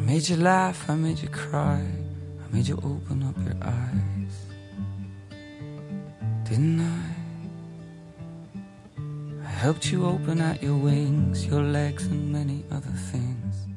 made you laugh, I made you cry, I made you open up your eyes. Didn't I? I helped you open out your wings, your legs and many other things.